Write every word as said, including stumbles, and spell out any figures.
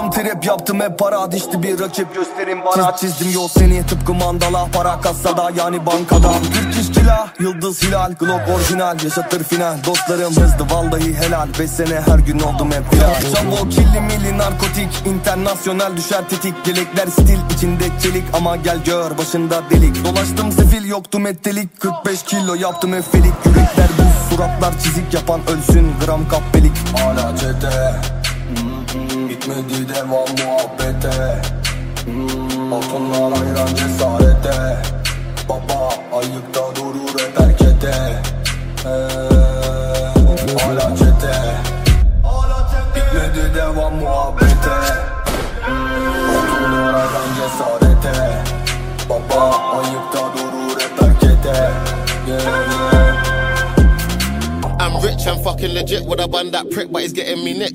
Yaptım trap yaptım hep para, dişti bir rakip gösterin bana. Çiz, çizdim yol seni tıpkı mandala, para kasada yani bankada. Türk işçila, yıldız hilal, Glock orijinal, yaşatır final. Dostlarım hızlı vallahi helal, beş sene her gün oldum hep viral. Jumbo killi milli narkotik, internasyonel düşer tetik. Gelekler stil içinde çelik ama gel gör başında delik. Dolaştım sefil yoktu mettelik, kırk beş kilo yaptım efelik. Yürekler buz, suratlar çizik, yapan ölsün gram kahpelik. Hala çete, bitmedi devam muhabbete. Altınlar hayran cesarete. Baba ayıkta durur hep erkete. Hala çete, bitmedi devam muhabbete. Altınlar hayran cesarete. Baba ayıkta durur hep erkete. I'm rich and fucking legit with a bun that prick, but he's getting me nicked.